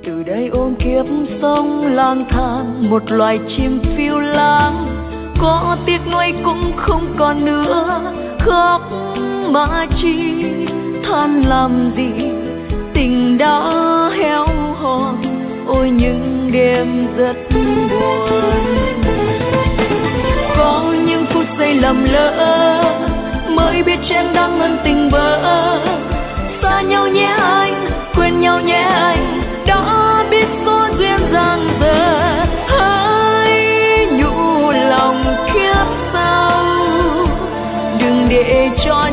từ đây ôm kiếp sống lang thang, một loài chim phiêu lãng, có tiếc nuối cũng không còn nữa, khóc mà chi than làm gì, tình đã héo hon, ôi những đêm rất buồn. Có những phút giây lầm lỡ mới biết chen đang ân tình vỡ, xa nhau nhé anh, quên nhau nhé anh, đã biết có duyên giang dở, hãy nhủ lòng kiếp sau, đừng để cho